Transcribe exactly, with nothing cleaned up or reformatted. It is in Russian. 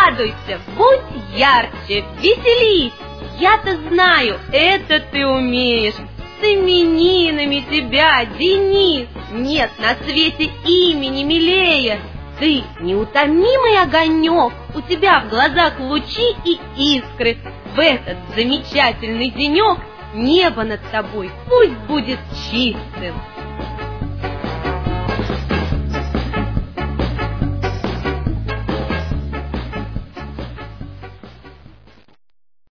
Радуйся, будь ярче, веселись. Я-то знаю, это ты умеешь. С именинами тебя, Денис! Нет на свете имени милее. Ты неутомимый огонек, у тебя в глазах лучи и искры. В этот замечательный денек небо над тобой пусть будет чистым.